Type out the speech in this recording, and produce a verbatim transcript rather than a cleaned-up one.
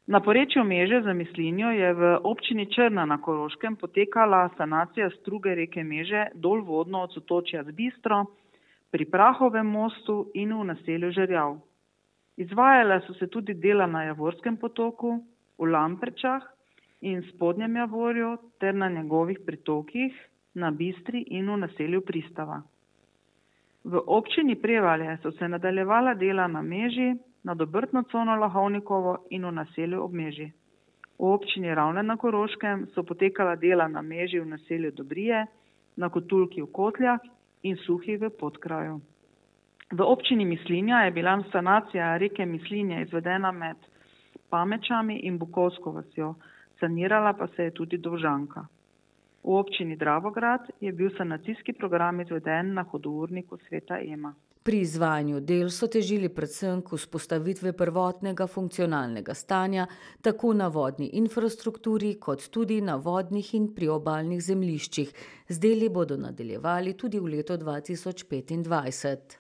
Na porečju Meže za Mislinjo je v občini Črna na Koroškem potekala sanacija struge reke Meže dolvodno od sotočja z Bistro, pri Prahovem mostu in v naselju Žerjav. Izvajala so se tudi dela na Javorskem potoku, v Lamprečah in Spodnjem Javorju ter na njegovih pritokih na Bistri in v naselju Pristava. V občini Prevalje so se nadaljevala dela na Meži, nad obrtno cono Lahovnikovo in v naselju Obmeži. V občini Ravne na Koroškem so potekala dela na Meži v naselju Dobrije, na Kotulki v Kotljah in Suhi v Podkraju. V občini Mislinja je bila sanacija reke Mislinje izvedena med Pamečami in Bukovsko vasjo, sanirala pa se je tudi Dovžanka. V občini Dravograd je bil sanacijski program izveden na hudourniku Sveta Ema. Pri izvajanju del so težili predvsem k vzpostavitvi prvotnega funkcionalnega stanja, tako na vodni infrastrukturi, kot tudi na vodnih in priobalnih zemljiščih. Z deli bodo nadaljevali tudi v letu dva tisoč petindvajset.